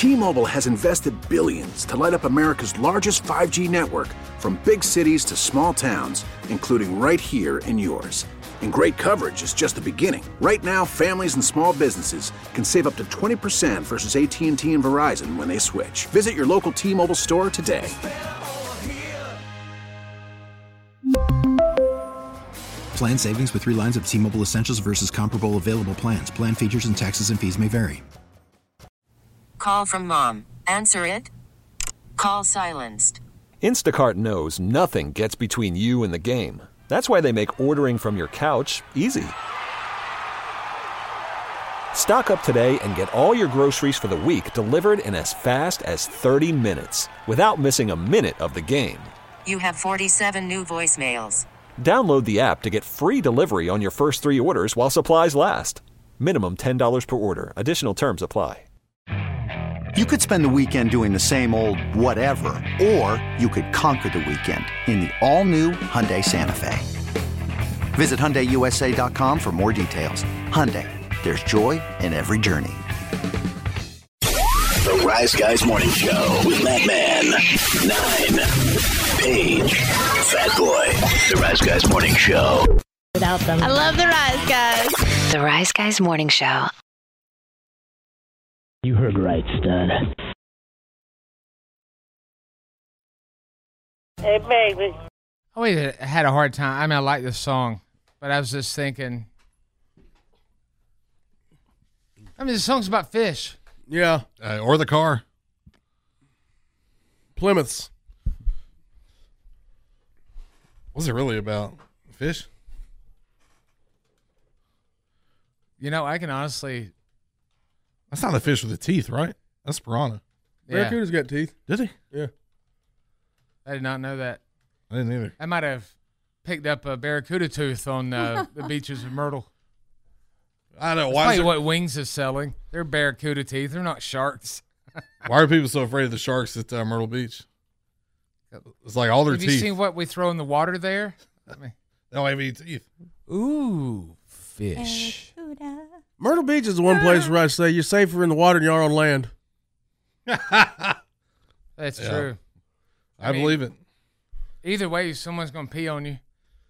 T-Mobile has invested billions to light up America's largest 5G network, from big cities to small towns, including right here in yours. And great coverage is just the beginning. Right now, families and small businesses can save up to 20% versus AT&T and Verizon when they switch. Visit your local T-Mobile store today. Plan savings with 3 lines of T-Mobile Essentials versus comparable available plans. Plan features and taxes and fees may vary. Call from mom. Answer it. Call silenced. Instacart knows nothing gets between you and the game. That's why they make ordering from your couch easy. Stock up today and get all your groceries for the week delivered in as fast as 30 minutes without missing a minute of the game. You have 47 new voicemails. Download the app to get free delivery on your first 3 orders while supplies last. Minimum $10 per order. Additional terms apply. You could spend the weekend doing the same old whatever, or you could conquer the weekend in the all-new Hyundai Santa Fe. Visit HyundaiUSA.com for more details. Hyundai, there's joy in every journey. The Rise Guys Morning Show with Matt Man, 9, Paige, Fat Boy. The Rise Guys Morning Show. Without them. I love the Rise Guys. The Rise Guys Morning Show. You heard right, stud. Hey, baby. I always had a hard time. I mean, I like this song, but I was just thinking. I mean, the song's about fish. Yeah. Or the car. Plymouths. What's it really about? Fish? You know, I can honestly. That's not the fish with the teeth, right? That's piranha. Yeah. Barracuda's got teeth. Did he? Yeah. I did not know that. I didn't either. I might have picked up a barracuda tooth on the beaches of Myrtle. I know. That's Why? probably what Wings is selling. They're barracuda teeth. They're not sharks. Why are people so afraid of the sharks at Myrtle Beach? It's like all their Have teeth. you seen what we throw in the water there? I mean, they don't have any teeth. Ooh, fish. Myrtle Beach is the one place where I say you're safer in the water than you are on land. That's true. I mean, believe it. Either way, someone's going to pee on you.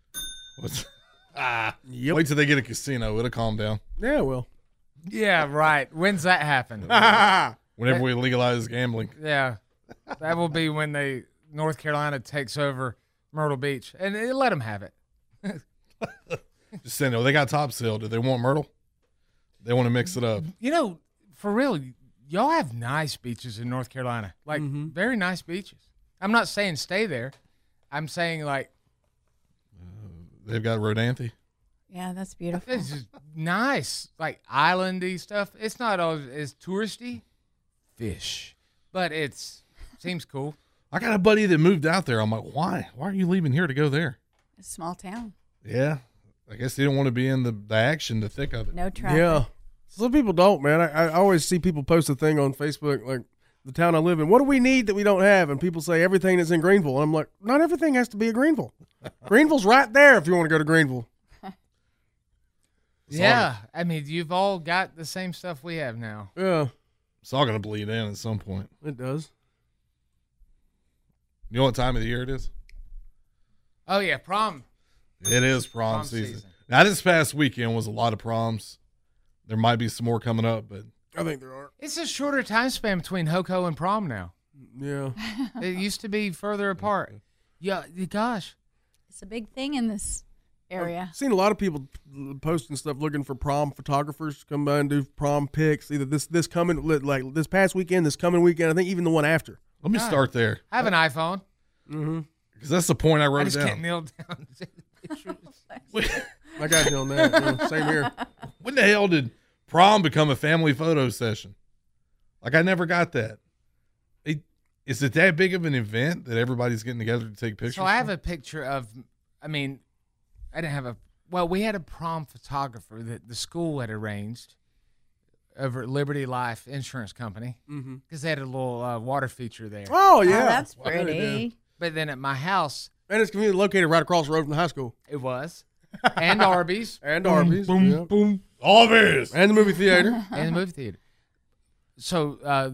Yep. Wait till they get a casino. It'll calm down. Yeah, well. Yeah, right. When's that happen? Whenever we legalize gambling. Yeah. That will be when North Carolina takes over Myrtle Beach. And they let them have it. Just saying, they got Topsail. Do they want Myrtle? They want to mix it up. You know, for real, y'all have nice beaches in North Carolina. Like, very nice beaches. I'm not saying stay there. I'm saying, like. They've got Rodanthe. Yeah, that's beautiful. It's just nice. Like, islandy stuff. It's not always as touristy. Fish. But seems cool. I got a buddy that moved out there. I'm like, why? Why are you leaving here to go there? A small town. Yeah. I guess they didn't want to be in the action, the thick of it. No traffic. Yeah. Some people don't, man. I always see people post a thing on Facebook, like, the town I live in. What do we need that we don't have? And people say everything that's in Greenville. And I'm like, not everything has to be a Greenville. Greenville's right there if you want to go to Greenville. Yeah. I mean, you've all got the same stuff we have now. Yeah. It's all going to bleed in at some point. It does. You know what time of the year it is? Oh, yeah, prom. It is prom season. Now, this past weekend was a lot of proms. There might be some more coming up, but I think there are. It's a shorter time span between HoCo and prom now. Yeah. It used to be further apart. Yeah, gosh. It's a big thing in this area. I've seen a lot of people posting stuff looking for prom photographers to come by and do prom pics. Either this past weekend, this coming weekend, I think even the one after. Let me start there. I have an iPhone. Mm-hmm. Because that's the point I wrote I just down. can't kneel down and take the pictures. I got you on that. Yeah, same here. When the hell did prom become a family photo session? Like, I never got that. Is it that big of an event that everybody's getting together to take pictures? So I have a picture of, we had a prom photographer that the school had arranged over at Liberty Life Insurance Company because they had a little water feature there. Oh, yeah. Oh, that's pretty. But then at my house. And it's conveniently located right across the road from the high school. It was. And Arby's. And Arby's. Boom, yeah. boom. Arby's. And the movie theater. And the movie theater. So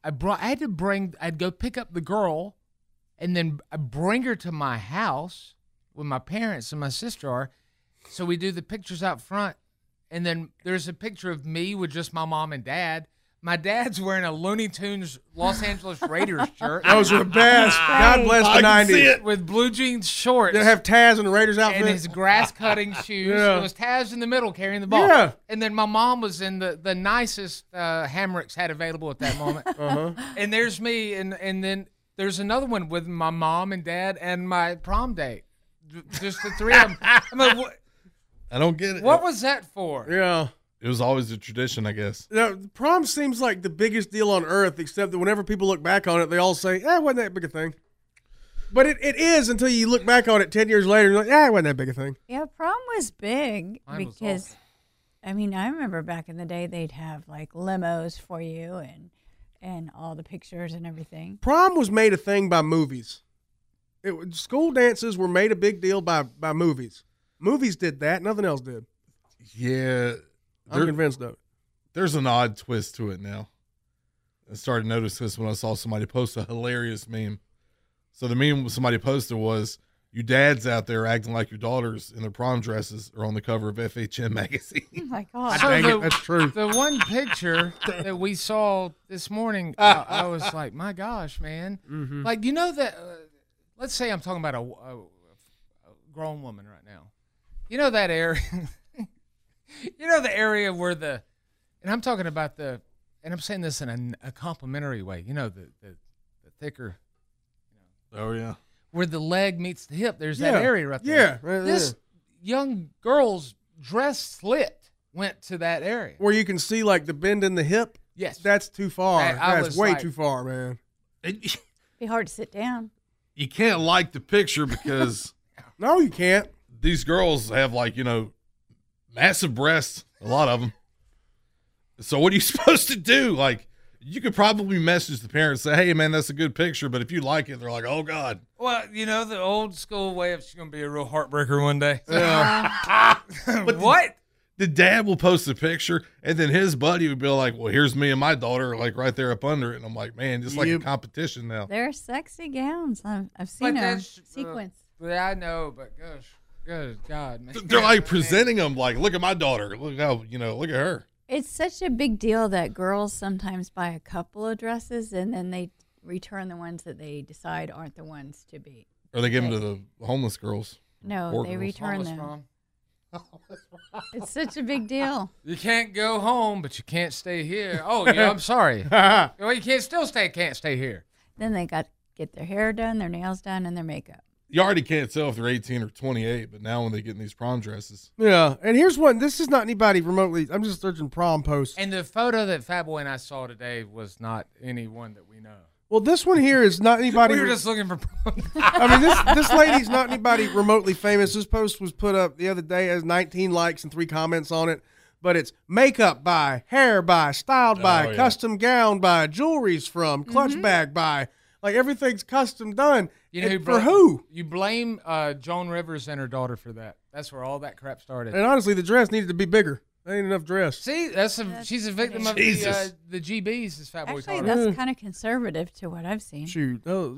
I'd go pick up the girl, and then I bring her to my house where my parents and my sister are. So we do the pictures out front, and then there's a picture of me with just my mom and dad. My dad's wearing a Looney Tunes Los Angeles Raiders shirt. Those were the best. God bless the 90s. With blue jeans shorts. They have Taz in the Raiders outfit. And his grass-cutting shoes. Yeah. It was Taz in the middle carrying the ball. Yeah. And then my mom was in the nicest hammocks had available at that moment. And there's me, and then there's another one with my mom and dad and my prom date. Just the three of them. I mean, I don't get it. What was that for? Yeah. It was always a tradition, I guess. Prom seems like the biggest deal on earth, except that whenever people look back on it, they all say, it wasn't that big a thing. But it is until you look back on it 10 years later, and you're like, it wasn't that big a thing. Yeah, prom was big Mine was because, awesome. I mean, I remember back in the day they'd have like limos for you and all the pictures and everything. Prom was made a thing by movies. School dances were made a big deal by movies. Movies did that. Nothing else did. Yeah. I'm convinced of it. There's an odd twist to it now. I started to notice this when I saw somebody post a hilarious meme. So the meme somebody posted was, you dads out there acting like your daughters in their prom dresses are on the cover of FHM magazine. Oh my God. That's true. The one picture that we saw this morning, I was like, my gosh, man. Mm-hmm. Like, you know that, let's say I'm talking about a grown woman right now. You know that area, you know the area where and I'm talking about and I'm saying this in a complimentary way, you know, the thicker. Oh, yeah. Where the leg meets the hip, there's that area right there. Yeah. Right this there. young girl's dress slit went to that area. Where you can see like the bend in the hip? Yes. That's too far. I That's was way like- too far, man. Be hard to sit down. You can't like the picture because No, you can't. these girls have massive breasts, a lot of them. So what are you supposed to do? Like, you could probably message the parents, say, hey, man, that's a good picture. But if you like it, they're like, oh, God. Well, you know, the old school way of she's going to be a real heartbreaker one day. But What? The dad will post a picture, and then his buddy would be like, well, here's me and my daughter, like right there up under it. And I'm like, man, it's like a competition now. They're sexy gowns. I've seen them. Sequence. Yeah, I know, but gosh, good God, man. They're like presenting them like, look at my daughter. Look how, look at her. It's such a big deal that girls sometimes buy a couple of dresses and then they return the ones that they decide aren't the ones to be. Or they give them to the homeless girls. No, Poor they girls. return Homeless them. prom. It's such a big deal. You can't go home, but you can't stay here. Oh, yeah, I'm sorry. Well, you can't stay here. Then they got to get their hair done, their nails done, and their makeup. You already can't tell if they're 18 or 28, but now when they get in these prom dresses. Yeah. And here's one. This is not anybody remotely. I'm just searching prom posts. And the photo that Fat Boy and I saw today was not anyone that we know. Well, this one here is not anybody. We were just looking for prom. I mean, this lady's not anybody remotely famous. This post was put up the other day, has 19 likes and 3 comments on it. But it's makeup by, hair by, styled by, yeah. custom gown by, jewelry's from, clutch bag by. Like everything's custom done. You know for who? You blame Joan Rivers and her daughter for that. That's where all that crap started. And honestly, the dress needed to be bigger. There ain't enough dress. See, she's a victim of Jesus. the GBs, as Fat Boy Actually, called it. that's kind of conservative to what I've seen. Shoot. Oh,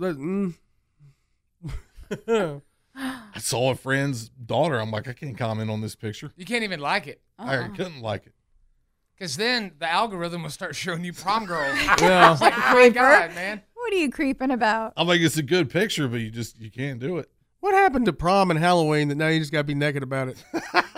I saw a friend's daughter. I'm like, I can't comment on this picture. You can't even like it. I couldn't like it. Because then the algorithm will start showing you prom girls. Yeah. It's like, oh my God, man. What are you creeping about? I'm like, it's a good picture, but you can't do it. What happened to prom and Halloween that now you just got to be naked about it?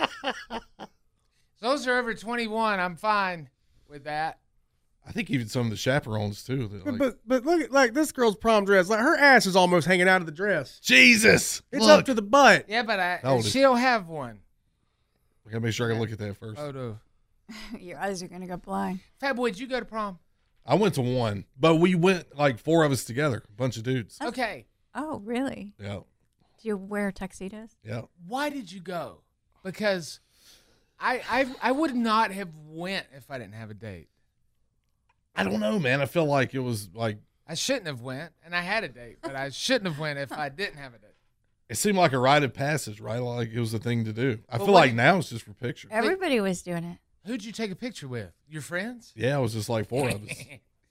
Those are over 21. I'm fine with that. I think even some of the chaperones, too. But look at like this girl's prom dress. Like her ass is almost hanging out of the dress. Jesus. It's Look. up to the butt. Yeah, but How old is she'll have one. I got to make sure I can look at that first. Photo. Your eyes are going to go blind. Fat Boy, did you go to prom? I went to one, but we went like 4 of us together, a bunch of dudes. Okay. Oh, really? Yeah. Do you wear tuxedos? Yeah. Why did you go? Because I would not have went if I didn't have a date. I don't know, man. I feel like it was like, I shouldn't have went, and I had a date, but I shouldn't have went if I didn't have a date. it seemed like a rite of passage, right? Like it was a thing to do. I Well, feel what- like now it's just for pictures. Everybody was doing it. Who'd you take a picture with? Your friends? Yeah, it was just like 4 of us.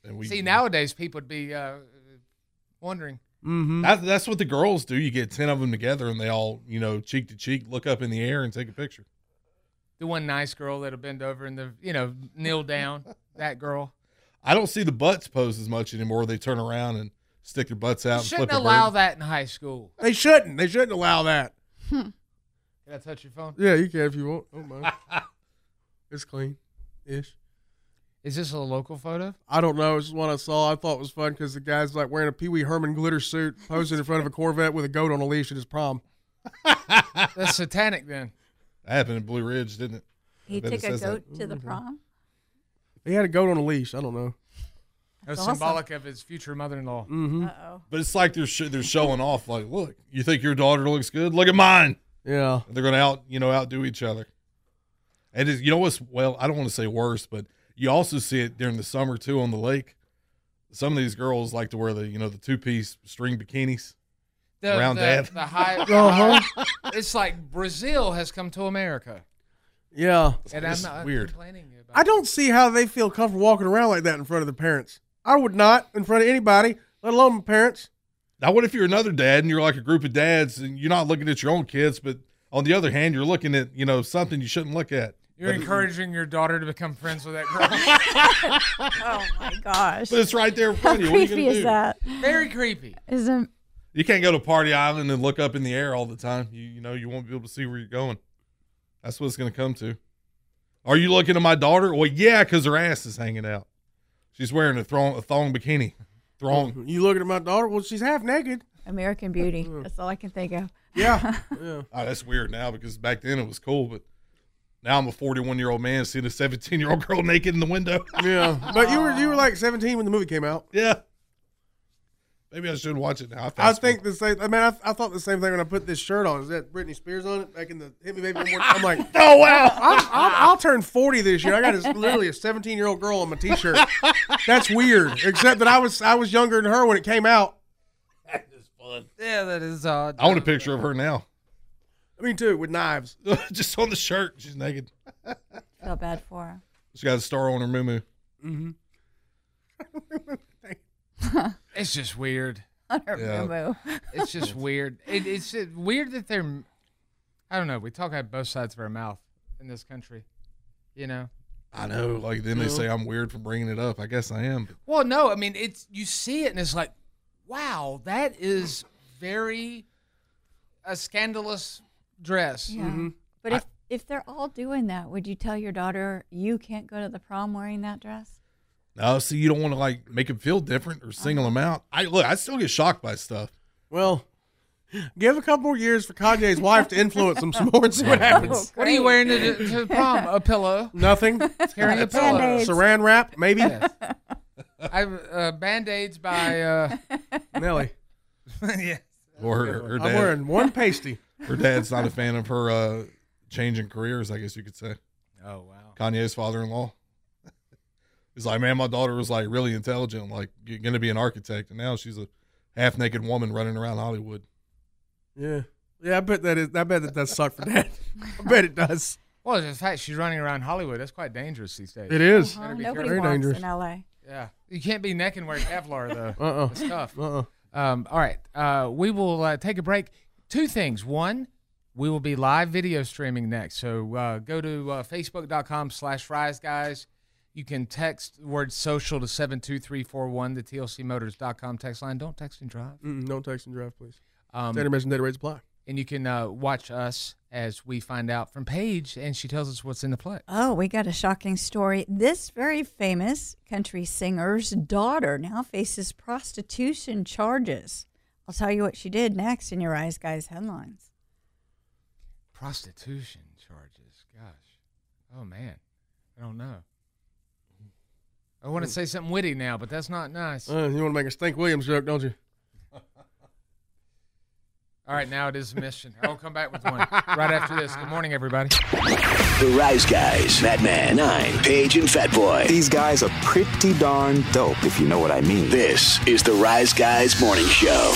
And we See, nowadays people would be wondering. Mm-hmm. That's what the girls do. You get 10 of them together, and they all, cheek to cheek, look up in the air and take a picture. The one nice girl that'll bend over and kneel down. That girl. I don't see the butts pose as much anymore. They turn around and stick their butts out. Shouldn't and flip allow a bird. that in high school. They shouldn't. They shouldn't allow that. Can I touch your phone? Yeah, you can if you want. Don't mind. It's clean-ish. Is this a local photo? I don't know. It's just one I saw. I thought it was fun because the guy's like wearing a Pee Wee Herman glitter suit, posing in front of a Corvette with a goat on a leash at his prom. That's satanic then. That happened in Blue Ridge, didn't it? He took a goat to the prom? He had a goat on a leash. I don't know. That's awesome. symbolic of his future mother-in-law. Mm-hmm. Uh-oh. But it's like they're showing off. Like, look, you think your daughter looks good? Look at mine. Yeah. And they're going to outdo each other. And you know what's, I don't want to say worse, but you also see it during the summer too on the lake. Some of these girls like to wear the 2-piece string bikinis. Around dad. The high, it's like Brazil has come to America. Yeah. And It's I'm not weird. complaining about I don't see how they feel comfortable walking around like that in front of their parents. I would not in front of anybody, let alone my parents. Now, what if you're another dad and you're like a group of dads and you're not looking at your own kids, but on the other hand, you're looking at, something you shouldn't look at. You're encouraging your daughter to become friends with that girl. Oh, my gosh. But it's right there in How front of you. What are you creepy gonna is do? that? Very creepy. Isn't You can't go to Party Island and look up in the air all the time. You won't be able to see where you're going. That's what it's going to come to. Are you looking at my daughter? Well, yeah, because her ass is hanging out. She's wearing a thong bikini. Thong. You looking at my daughter? Well, she's half naked. American Beauty. That's all I can think of. Yeah. Yeah. Oh, that's weird now because back then it was cool, but now I'm a 41-year-old man seeing a 17-year-old girl naked in the window. Yeah. But you were like 17 when the movie came out. Yeah. Maybe I should watch it now. I think the same. I mean, I thought the same thing when I put this shirt on. Is that Britney Spears on it? Back in the Hit Me Baby One More Time. I'm like, oh wow! I'll turn 40 this year. I got literally a 17-year-old girl on my T-shirt. That's weird. Except that I was younger than her when it came out. That is fun. Yeah, that is odd. I want a picture of her now. Me too, with knives. Just on the shirt. She's naked. Feel bad for her. She's got a star on her moo-moo. Mm-hmm. It's just weird. On her moo-moo. It's just weird. It's weird that they're, I don't know, we talk out both sides of our mouth in this country, I know. Like, then they say I'm weird for bringing it up. I guess I am. But Well, no, I mean, you see it and it's like, wow, that is very a scandalous dress. Yeah. But if they're all doing that, would you tell your daughter you can't go to the prom wearing that dress? no, see, you don't want to make them feel different or single them out. I still get shocked by stuff. Well, give a couple more years for Kanye's wife to influence them some more and see what happens. What are you wearing to the prom? A pillow. Nothing. Carrying a pillow. Band-Aids. Saran wrap, maybe. Yes. Band-Aids by Nelly. yes. Or her I'm dad. wearing one pasty. Her dad's not a fan of her changing careers, I guess you could say. Oh wow. Kanye's father-in-law. He's like, man, my daughter was like really intelligent, like going to be an architect, and now she's a half-naked woman running around Hollywood. Yeah. Yeah, I bet that does suck for Dad. I bet it does. Well, the fact she's running around Hollywood, that's quite dangerous these days. It is. Better be Nobody careful. Very walks dangerous. in L.A. Yeah. You can't be naked and wear Kevlar, though. It's tough. Uh-uh. All right. We will take a break. Two things. One, we will be live video streaming next. So go to facebook.com/RiseGuys. You can text the word social to 72341, the TLCmotors.com text line. Don't text and drive. Don't text and drive, please. Standard mission data rates apply. And you can watch us as we find out from Paige, and she tells us what's in the play. Oh, we got a shocking story. This very famous country singer's daughter now faces prostitution charges. I'll tell you what she did next in your Rise Guys headlines. Prostitution charges. Gosh. Oh, man. I don't know. I want to say something witty now, but that's not nice. You want to make a Stink Williams joke, don't you? All right, now it is a mission. I'll come back with one right after this. Good morning, everybody. The Rise Guys, Batman, 9, Paige, and Fat Boy. These guys are pretty darn dope, if you know what I mean. This is the Rise Guys Morning Show.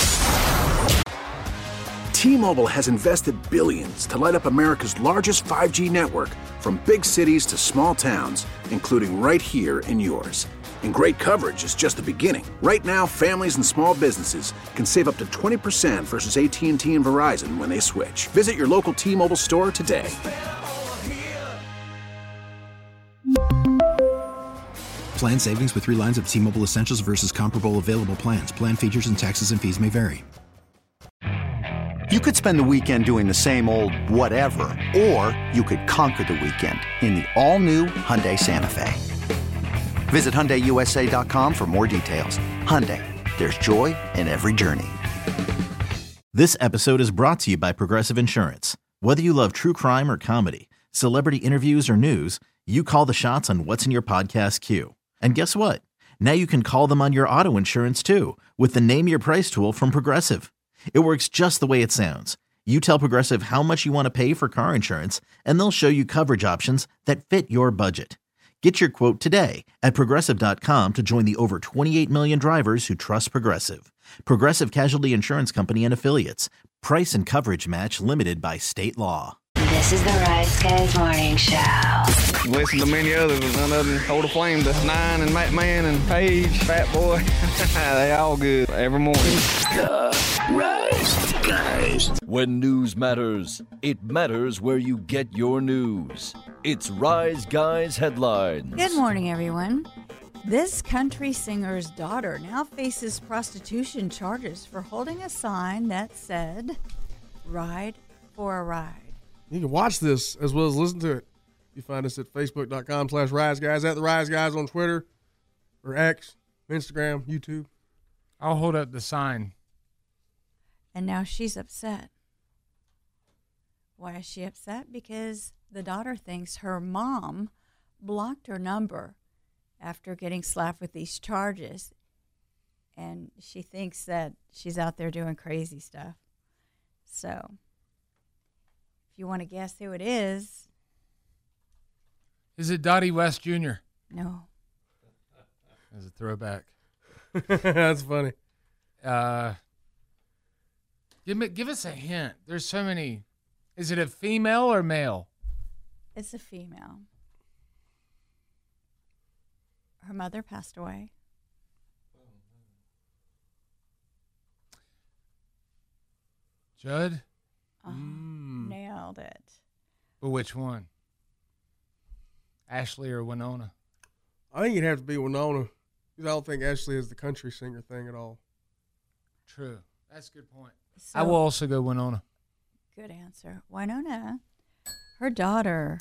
T-Mobile has invested billions to light up America's largest 5G network, from big cities to small towns, including right here in yours. And great coverage is just the beginning. Right now, families and small businesses can save up to 20% versus AT&T and Verizon when they switch. Visit your local T-Mobile store today. Plan savings with 3 lines of T-Mobile Essentials versus comparable available plans. Plan features and taxes and fees may vary. You could spend the weekend doing the same old whatever, or you could conquer the weekend in the all-new Hyundai Santa Fe. Visit HyundaiUSA.com for more details. Hyundai, there's joy in every journey. This episode is brought to you by Progressive Insurance. Whether you love true crime or comedy, celebrity interviews or news, you call the shots on what's in your podcast queue. And guess what? Now you can call them on your auto insurance too with the Name Your Price tool from Progressive. It works just the way it sounds. You tell Progressive how much you want to pay for car insurance, and they'll show you coverage options that fit your budget. Get your quote today at Progressive.com to join the over 28 million drivers who trust Progressive. Progressive Casualty Insurance Company and Affiliates. Price and coverage match limited by state law. This is the Rise Guys Morning Show. Listen to many others, but none of them hold a flame to Nine and McMahon and Page, Fat Boy. They all good every morning. The Rise Guys. When news matters, it matters where you get your news. It's Rise Guys Headlines. Good morning, everyone. This country singer's daughter now faces prostitution charges for holding a sign that said, "Ride for a ride." You can watch this as well as listen to it. You find us at Facebook.com/RiseGuys, at the Rise Guys on Twitter or X, Instagram, YouTube. I'll hold up the sign. And now she's upset. Why is she upset? Because the daughter thinks her mom blocked her number after getting slapped with these charges. And she thinks that she's out there doing crazy stuff. So, if you want to guess who it is. Is it Dottie West Jr.? No. As a throwback. That's funny. Give us a hint. There's so many. Is it a female or male? It's a female. Her mother passed away. Judd? Nailed it. But which one? Ashley or Winona? I think it'd have to be Winona. Because I don't think Ashley is the country singer thing at all. True. That's a good point. So, I will also go Winona. Good answer. Winona, her daughter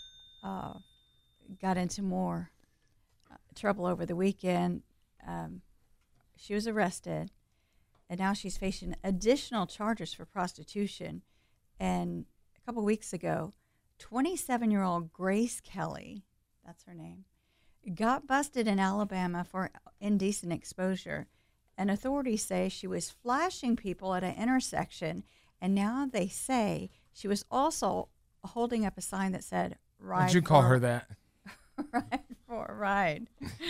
got into more trouble over the weekend. She was arrested, and now she's facing additional charges for prostitution. And a couple weeks ago, 27-year-old Grace Kelly, that's her name, got busted in Alabama for indecent exposure. And authorities say she was flashing people at an intersection, and now they say she was also holding up a sign that said, "Ride." Why'd you call her that? Ride for a ride.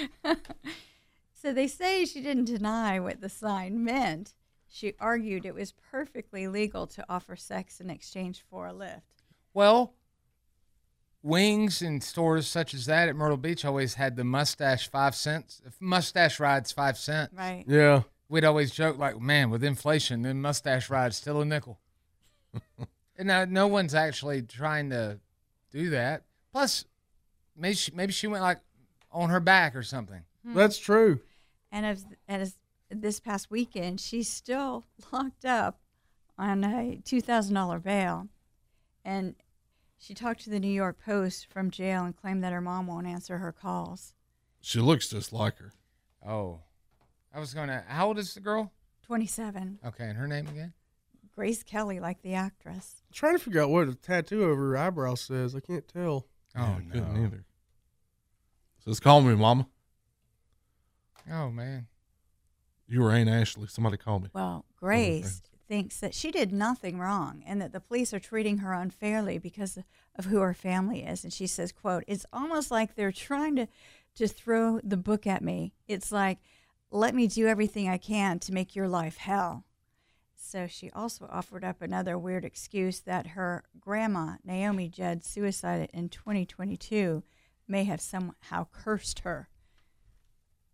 So they say she didn't deny what the sign meant. She argued it was perfectly legal to offer sex in exchange for a lift. Well, Wings and stores such as that at Myrtle Beach always had the mustache 5 cents. Mustache rides 5 cents. Right. Yeah. We'd always joke like, man, with inflation, then mustache ride's still a nickel. And now no one's actually trying to do that. Plus, maybe she went like on her back or something. That's true. And as this past weekend, she's still locked up on a $2,000 bail. And she talked to the New York Post from jail and claimed that her mom won't answer her calls. She looks just like her. Oh. I was going to, how old is the girl? 27. Okay, and her name again? Grace Kelly, like the actress. I'm trying to figure out what a tattoo over her eyebrow says. I can't tell. Oh, I couldn't either. So it's calling me, Mama. Oh, man. You were Aunt Ashley. Somebody called me. Well, Grace thinks that she did nothing wrong and that the police are treating her unfairly because of who her family is. And she says, quote, "It's almost like they're trying to throw the book at me. It's like, let me do everything I can to make your life hell." So she also offered up another weird excuse that her grandma, Naomi Judd, suicided in 2022, may have somehow cursed her.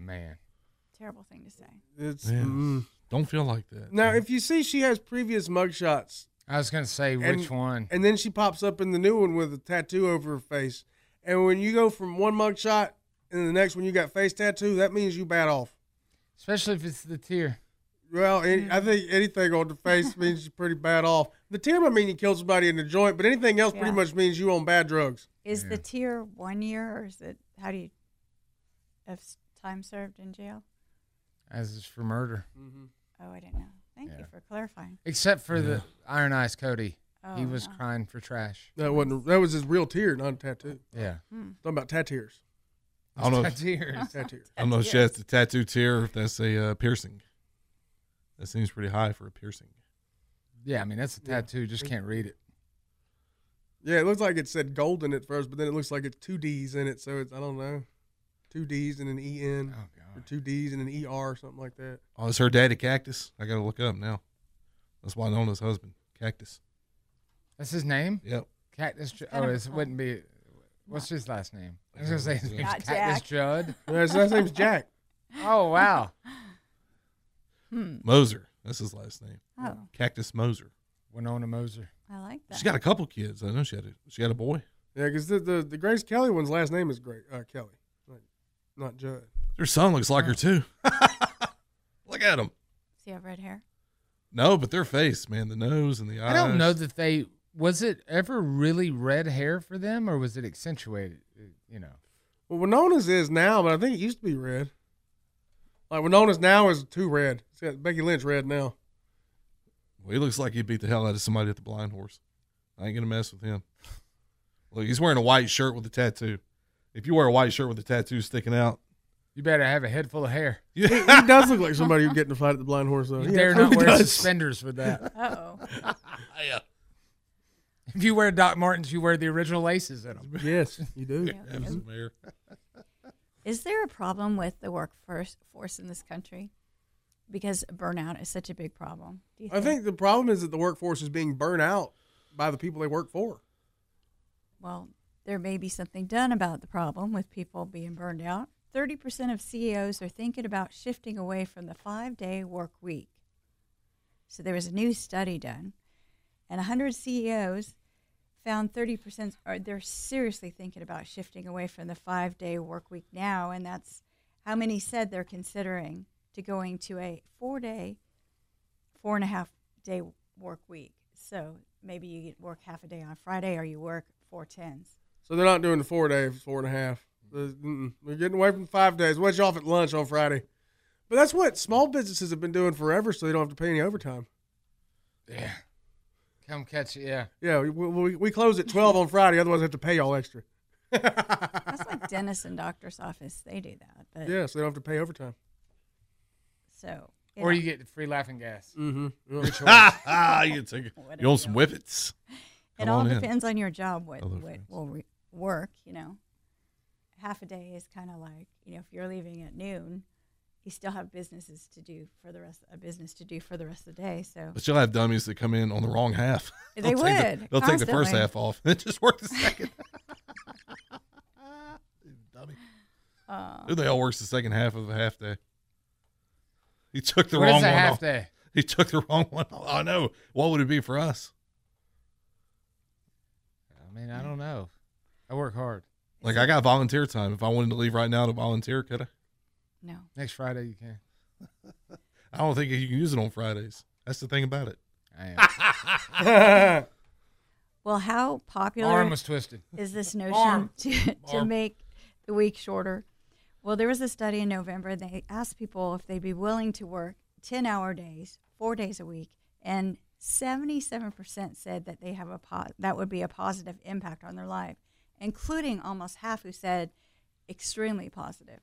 man. Terrible thing to say. It's don't feel like that. Now, if you see she has previous mugshots, I was going to say which one. and then she pops up in the new one with a tattoo over her face, and when you go from one mugshot and the next one you got face tattoo, that means you bad off. Especially if it's the tear. Well, I think anything on the face means you're pretty bad off. The tear might mean you killed somebody in the joint, but anything else pretty much means you on bad drugs. Is the tier 1 year, or is it, how do you, have time served in jail? As is for murder. Mm-hmm. Oh, I didn't know. Thank you for clarifying. Except for the Iron Eyes Cody. He Oh, was no. crying for trash. That was his real tear, not a tattoo. Yeah. Talking about tattoos. I don't know. Tattoos. I don't know if she has the tattoo tear or if that's a piercing. That seems pretty high for a piercing. Yeah, I mean, that's a tattoo. Just can't read it. Yeah, it looks like it said golden at first, but then it looks like it's 2 D's in it, so it's, I don't know, 2 D's and an E-N, or 2 D's and an E-R, or something like that. Oh, is her daddy Cactus? I got to look it up now. That's why I know his husband, Cactus. That's his name? Yep. Cactus. It wouldn't be. What's his last name? I was going to say his name's Not Cactus Jack. Judd. Yeah, his last name's Jack. Oh, wow. Moser. That's his last name. Oh. Cactus Moser. Winona Moser. I like that. She's got a couple kids. I know she had a boy. Yeah, because the Grace Kelly one's last name is Kelly, not Judd. Her son looks like her too. Look at him. Does he have red hair? No, but their face, man, the nose and the eyes. I don't know that they. Was it ever really red hair for them, or was it accentuated? You know. Well, Winona's is now, but I think it used to be red. Like Winona's now is too red. It's got Becky Lynch red now. Well, he looks like he beat the hell out of somebody at the Blind Horse. I ain't gonna mess with him. Look, he's wearing a white shirt with a tattoo. If you wear a white shirt with a tattoo sticking out, You better have a head full of hair. He does look like somebody who'd get in a fight at the Blind Horse, though. You dare not wear suspenders with that. Uh-oh. Yeah. If you wear Doc Martens, you wear the original laces in them. Yes, you do. Is there a problem with the workforce in this country? Because burnout is such a big problem. Do you I think the problem is that the workforce is being burnt out by the people they work for. Well, there may be something done about the problem with people being burned out. 30% of CEOs are thinking about shifting away from the 5-day work week. So there was a new study done, and 100 CEOs found 30% they're seriously thinking about shifting away from the 5-day work week now, and that's how many said they're considering to going to a 4-day, 4.5-day work week. So maybe you work half a day on Friday, or you work 4 10s. So they're not doing the 4-day, 4.5. They're getting away from the 5 days. Wedge off at lunch on Friday. But that's what small businesses have been doing forever, so they don't have to pay any overtime. Yeah. Come catch it, yeah. Yeah, we close at 12 on Friday, otherwise we have to pay y'all extra. That's like dentist and doctor's office. They do that. But Yeah, so they don't have to pay overtime. So, Or you get free laughing gas. Mm-hmm. Which one? you take it. You own some whippets. It all depends on your job, what will work, you know. Half a day is kind of like, you know, if you're leaving at noon, you still have business to do for the rest of the day. So, But you'll have dummies that come in on the wrong half. They would. They'll take the first constantly. half off and just work the second. Dummy. Who the hell works the second half of a half day? He took the What wrong is a one half off. day? He took the wrong one off. I know. What would it be for us? I mean, I don't know. I work hard. Like, I got volunteer time. If I wanted to leave right now to volunteer, could I? No. Next Friday you can. I don't think you can use it on Fridays. That's the thing about it. I am. well, how popular Arm was twisted. is this notion Arm. to Arm. make the week shorter? Well, there was a study in November. They asked people if they'd be willing to work 10-hour days, 4 days a week, and 77% said that they have that would be a positive impact on their life, including almost half who said extremely positive.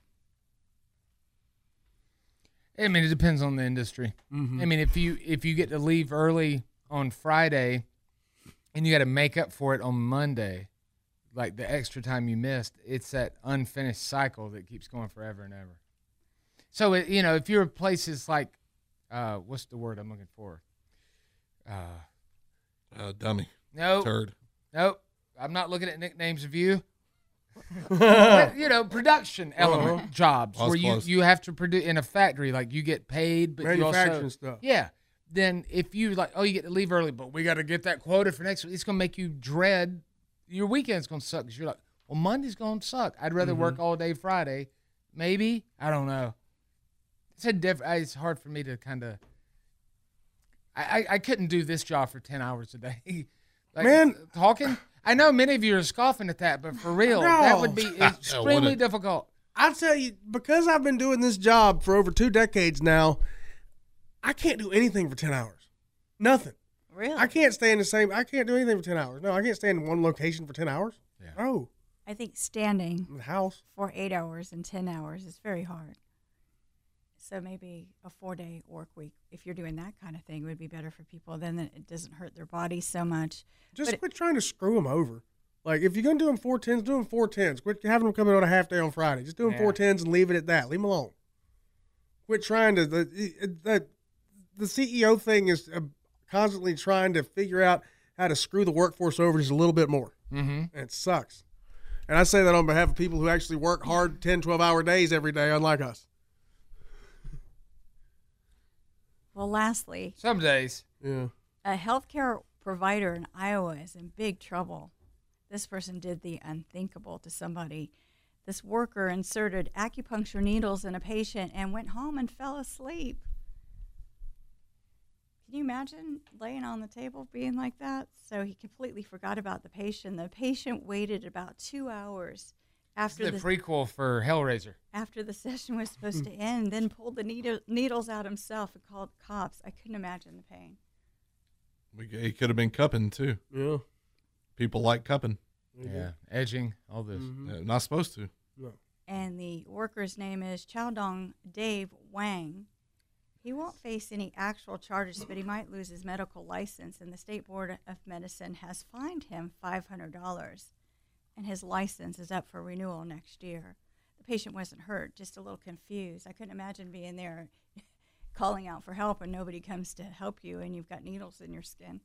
I mean, it depends on the industry. Mm-hmm. I mean, if you get to leave early on Friday and you got to make up for it on Monday, like the extra time you missed, it's that unfinished cycle that keeps going forever and ever. So, if you're places like, what's the word I'm looking for? Dummy. Nope. Turd. Nope. I'm not looking at nicknames of you. But, production element jobs Well, where that's close. you have to produce in a factory, like you get paid, but you also Manufacturing stuff. Yeah. Then if you you get to leave early, but we got to get that quota for next week, it's gonna make you dread your weekend's gonna suck because you're like, well, Monday's gonna suck. I'd rather work all day Friday. Maybe, I don't know. It's hard for me to kind of. I couldn't do this job for 10 hours a day. Man. Talking. I know many of you are scoffing at that, but for real, that would be extremely difficult. I'll tell you, because I've been doing this job for over 2 decades now, I can't do anything for 10 hours. Nothing. Really? I can't stay in I can't do anything for 10 hours. No, I can't stay in one location for 10 hours. Yeah. No. I think standing In the house. for 8 hours and 10 hours is very hard. So maybe a 4-day work week, if you're doing that kind of thing, would be better for people. Then it doesn't hurt their bodies so much. Just quit trying to screw them over. Like, if you're going to do them 4-10s, do them 4-10s. Quit having them come in on a half day on Friday. Just do them 4-10s and leave it at that. Leave them alone. Quit trying to. The CEO thing is constantly trying to figure out how to screw the workforce over just a little bit more. Mm-hmm. And it sucks. And I say that on behalf of people who actually work hard 10, 12-hour days every day, unlike us. Well, lastly, Some days. Yeah. a healthcare provider in Iowa is in big trouble. This person did the unthinkable to somebody. This worker inserted acupuncture needles in a patient and went home and fell asleep. Can you imagine laying on the table being like that? So he completely forgot about the patient. The patient waited about 2 hours after the prequel for Hellraiser. After the session was supposed to end, then pulled the needles out himself and called cops. I couldn't imagine the pain. He could have been cupping too. Yeah. People like cupping. Yeah. Edging, all this. Yeah, not supposed to. No. And the worker's name is Chowdong Dave Wang. He won't face any actual charges, but he might lose his medical license, and the State Board of Medicine has fined him $500, and his license is up for renewal next year. The patient wasn't hurt, just a little confused. I couldn't imagine being there calling out for help and nobody comes to help you, and you've got needles in your skin.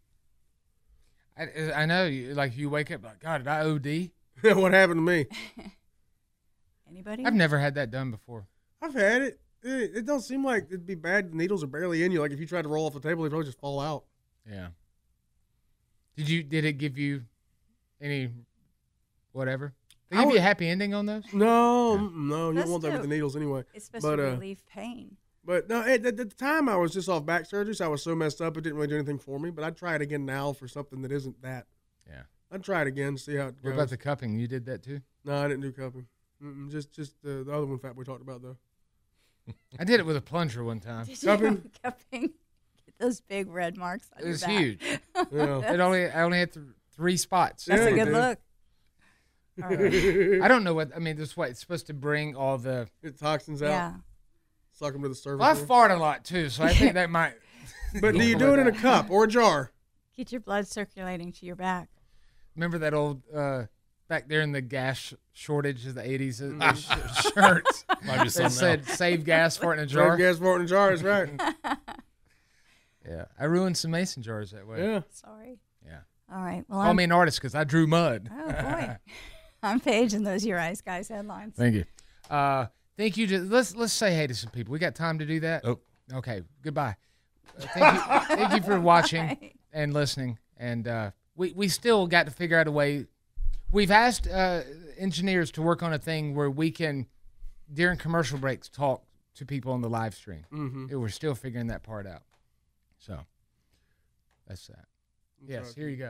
I know, you wake up like, God, did I OD? What happened to me? Anybody? I've never had that done before. I've had it. It don't seem like it'd be bad. The needles are barely in you. Like if you tried to roll off the table, they'd probably just fall out. Yeah. Did it give you any whatever? Did it give you a happy ending on those? No, no, you That's don't want that with good. the needles anyway. It's supposed to relieve pain. But no, at the time I was just off back surgery, so I was so messed up it didn't really do anything for me. But I'd try it again now for something that isn't that. Yeah. I'd try it again, see how it goes. What about the cupping? You did that too? No, I didn't do cupping. Just the other one Fat Boy talked about though. I did it with a plunger one time. Cupping? Get those big red marks on It was your back. huge. Yeah. I only had 3 spots. That's a good look. All right. I don't know what, this what it's supposed to bring all the toxins out. Yeah. Suck them to the surface. Well, I fart a lot too, so I think that might. But do you do it in a cup or a jar? Get your blood circulating to your back. Remember that old back there in the gas shortage of the 80s shirts? Might be They something said else. save gas for it in a jar. Save gas for it in a jar is right. Yeah, I ruined some mason jars that way. Yeah. Sorry. Yeah. All right. Well, Call me an artist because I drew mud. Oh, boy. I'm Paige, and those are your Ice Guys headlines. Thank you. Thank you. Let's say hey to some people. We got time to do that? Oh. Okay. Goodbye. Thank you for watching and listening. And we still got to figure out a way. We've asked engineers to work on a thing where we can, during commercial breaks, talk to people on the live stream. Mm-hmm. We're still figuring that part out. So that's that. Yes, here you go.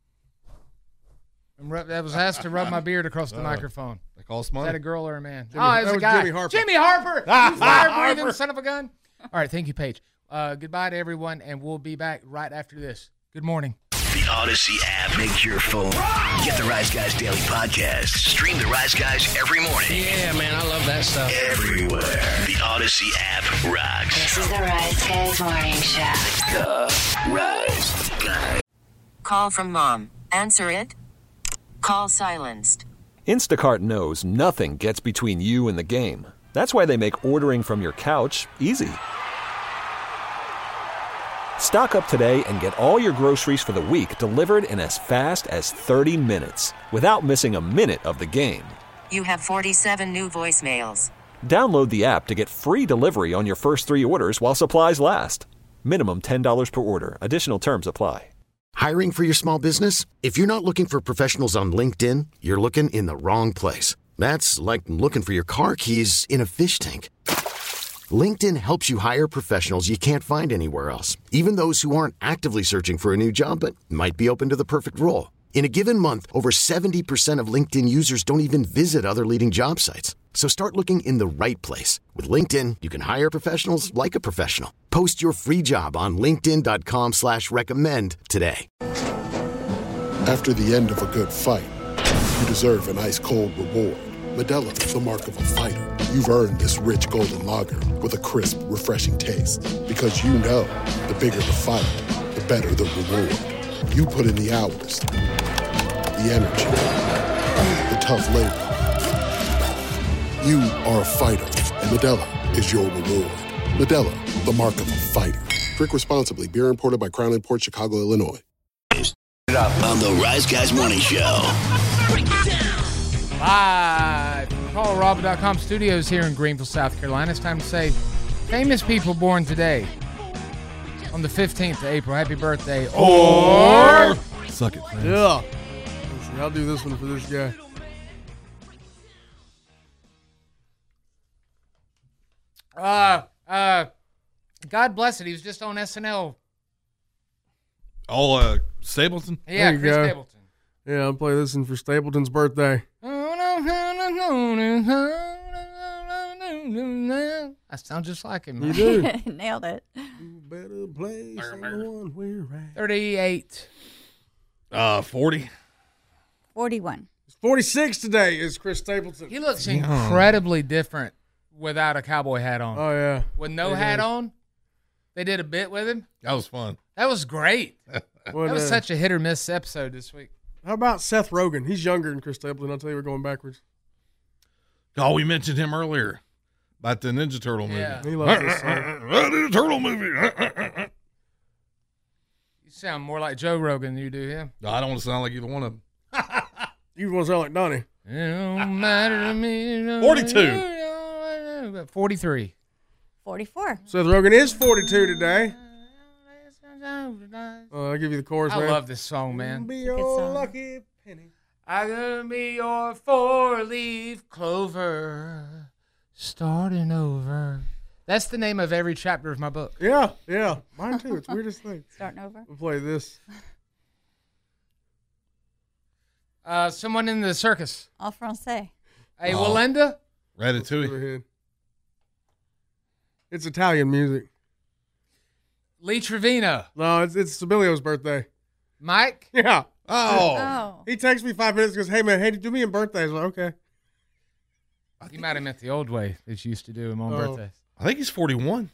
I was asked to rub my beard across the microphone. They call us Is money. that a girl or a man? Jimmy- It that was a was guy. Jimmy Harper. Jimmy Harper! You fire-breathing son of a gun. All right, thank you, Paige. Goodbye to everyone, and we'll be back right after this. Good morning. The Odyssey app makes your phone. Get the Rise Guys Daily Podcast. Stream the Rise Guys every morning. Yeah, man, I love that stuff. Everywhere. The Odyssey app rocks. This is the Rise Guys Morning Show. The Rise Guys. Call from mom. Answer it. Call silenced. Instacart knows nothing gets between you and the game. That's why they make ordering from your couch easy. Stock up today and get all your groceries for the week delivered in as fast as 30 minutes without missing a minute of the game. You have 47 new voicemails. Download the app to get free delivery on your first 3 orders while supplies last. Minimum $10 per order. Additional terms apply. Hiring for your small business? If you're not looking for professionals on LinkedIn, you're looking in the wrong place. That's like looking for your car keys in a fish tank. LinkedIn helps you hire professionals you can't find anywhere else, even those who aren't actively searching for a new job but might be open to the perfect role. In a given month, over 70% of LinkedIn users don't even visit other leading job sites. So start looking in the right place. With LinkedIn, you can hire professionals like a professional. Post your free job on linkedin.com/recommend today. After the end of a good fight, you deserve an ice-cold reward. Modelo is the mark of a fighter. You've earned this rich golden lager with a crisp, refreshing taste. Because you know, the bigger the fight, the better the reward. You put in the hours, the energy, the tough labor. You are a fighter, and Modelo is your reward. Modelo, the mark of a fighter. Drink responsibly. Beer imported by Crown Imports, Chicago, Illinois. On the Rise Guys Morning Show. Live from CarlRobb.com studios here in Greenville, South Carolina. It's time to say famous people born today on the 15th of April. Happy birthday. Or suck it, man. Yeah. Let's see, I'll do this one for this guy. God bless it. He was just on SNL. Oh, Stapleton? Yeah, There you Chris go. Stapleton. Yeah, I'll play this one for Stapleton's birthday. I sound just like him. You do. Nailed it. You better play someone we're at. 38. 40. 41. It's 46 today is Chris Stapleton. He looks incredibly different without a cowboy hat on. Oh, yeah. With no hat on, they did a bit with him. That was fun. That was great. What, that was such a hit or miss episode this week. How about Seth Rogen? He's younger than Chris Stapleton. I'll tell you, we're going backwards. Oh, we mentioned him earlier about the Ninja Turtle movie. Yeah. He loves this song. Ninja Turtle movie. You sound more like Joe Rogan than you do him. No, I don't want to sound like either one of them. You want to sound like Donnie. It don't matter to me. 42. 43. 44. Seth Rogen is 42 today. I'll give you the chorus, I man. love this song, man. Be Good your song. lucky penny. I'm gonna be your 4-leaf clover, starting over. That's the name of every chapter of my book. Yeah, yeah. Mine too. It's the weirdest thing. Starting over. We'll play this. Someone in the circus. En français. Hey, Walinda? Ratatouille. It's Italian music. Lee Trevino. No, it's Sibillio's birthday. Mike? Yeah. Oh. He texts me 5 minutes and goes, hey, man, hey, do me on birthdays. I'm like, okay. You might have meant the old way that you used to do him on birthdays. I think he's 41.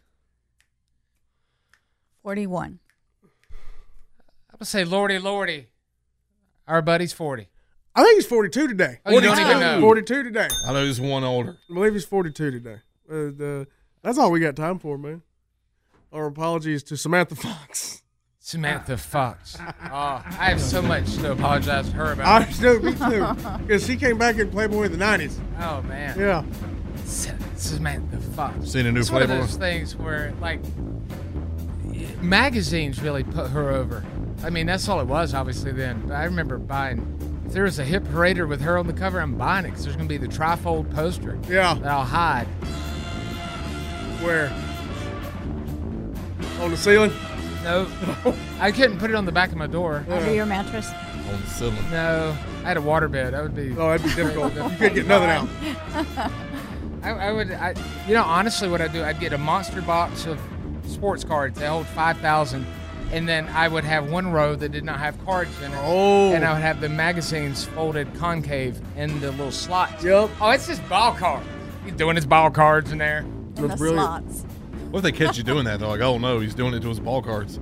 41. I would say, Lordy. Our buddy's 40. I think he's 42 today. Oh, you don't even know. 42 today. I know he's one older. I believe he's 42 today. That's all we got time for, man. Our apologies to Samantha Fox. Samantha Fox. I have so much to apologize to her about. I know, me too. Because she came back in Playboy in the 90s. Oh, man. Yeah. Samantha Fox. Seen a new it's Playboy? One of those things where, like, magazines really put her over. I mean, that's all it was, obviously, then. But I remember buying, if there was a hit parader with her on the cover, I'm buying it because there's going to be the trifold poster. Yeah. That I'll hide. Where? On the ceiling? No. I couldn't put it on the back of my door. Under your mattress? On the ceiling. No. I had a waterbed. That would be... Oh, that'd be difficult. You couldn't get nothing out. Honestly, what I'd do, I'd get a monster box of sports cards. They hold 5,000. And then I would have one row that did not have cards in it. Oh. And I would have the magazines folded concave in the little slots. Yep. Oh, it's just ball cards. He's doing his ball cards in there. In the slots. What if they catch you doing that? They're like, oh no, he's doing it to his ball cards.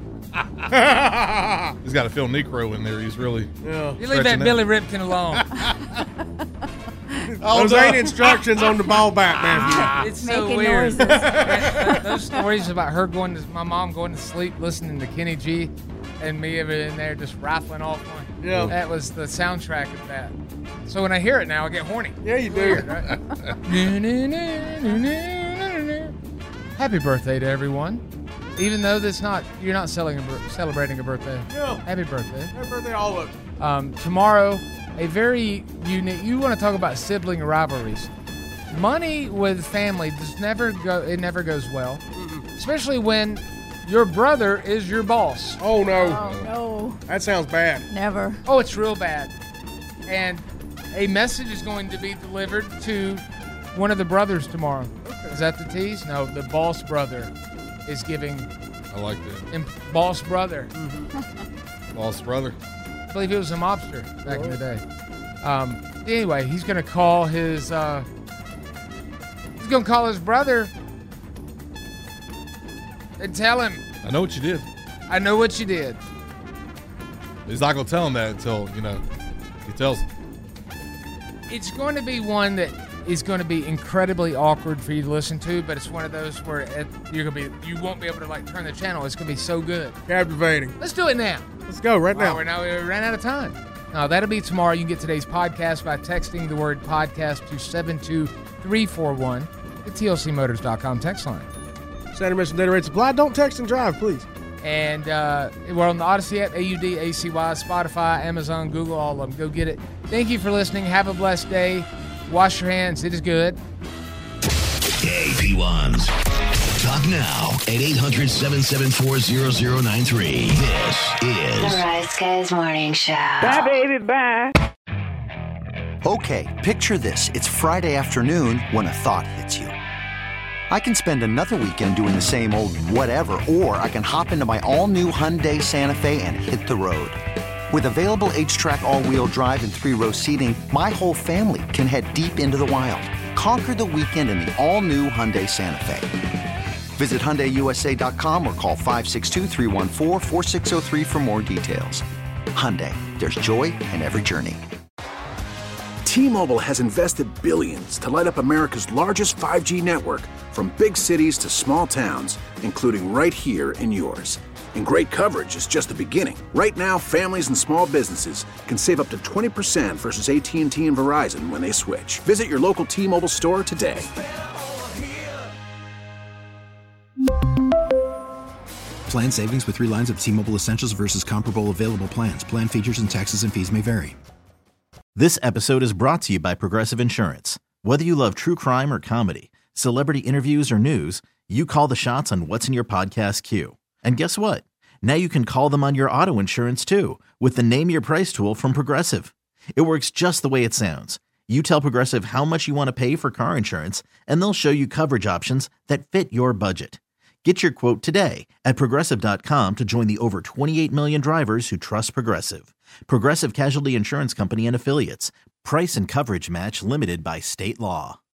He's got a Phil Necro in there. He's really Yeah. You leave that Billy Ripken alone. Those ain't instructions on the ball bat, man. It's so Making weird. noises. Those stories about her my mom going to sleep listening to Kenny G, and me in there just rifling off one. Yeah. That was the soundtrack of that. So when I hear it now, I get horny. Yeah, you do. Weird, right? Happy birthday to everyone. Even though you're not celebrating a birthday. No. Happy birthday. Happy birthday, all of it. Tomorrow, a very unique. You want to talk about sibling rivalries? Money with family never goes well, especially when your brother is your boss. Oh no! Oh no! That sounds bad. Never. Oh, it's real bad. And a message is going to be delivered to one of the brothers tomorrow. Okay. Is that the tease? No, the boss brother is giving. I like that. Boss brother. Boss brother. I believe he was a mobster back in the day. Anyway, he's going to call his. He's going to call his brother and tell him. I know what you did. I know what you did. He's not going to tell him that until he tells him. It's going to be one that is going to be incredibly awkward for you to listen to, but it's one of those where you won't be able to turn the channel. It's going to be so good, captivating. Let's do it now. Let's go right now. We ran out of time. No, that'll be tomorrow. You can get today's podcast by texting the word podcast to 72341. The TLCmotors.com text line. Standard mission data rate supply. Don't text and drive, please. And we're on the Odyssey app, AUDACY, Spotify, Amazon, Google, all of them. Go get it. Thank you for listening. Have a blessed day. Wash your hands. It is good. Hey, P1s. Talk now at 800-774-0093. This is The Rise Guys Morning Show. Bye, baby, bye. Okay, picture this. It's Friday afternoon when a thought hits you. I can spend another weekend doing the same old whatever, or I can hop into my all-new Hyundai Santa Fe and hit the road. With available H-Track all-wheel drive and 3-row seating, my whole family can head deep into the wild. Conquer the weekend in the all-new Hyundai Santa Fe. Visit HyundaiUSA.com or call 562-314-4603 for more details. Hyundai, there's joy in every journey. T-Mobile has invested billions to light up America's largest 5G network, from big cities to small towns, including right here in yours. And great coverage is just the beginning. Right now, families and small businesses can save up to 20% versus AT&T and Verizon when they switch. Visit your local T-Mobile store today. Plan savings with 3 lines of T-Mobile Essentials versus comparable available plans. Plan features and taxes and fees may vary. This episode is brought to you by Progressive Insurance. Whether you love true crime or comedy, celebrity interviews or news, you call the shots on what's in your podcast queue. And guess what? Now you can call them on your auto insurance too with the Name Your Price tool from Progressive. It works just the way it sounds. You tell Progressive how much you want to pay for car insurance, and they'll show you coverage options that fit your budget. Get your quote today at Progressive.com to join the over 28 million drivers who trust Progressive. Progressive Casualty Insurance Company and Affiliates. Price and coverage match limited by state law.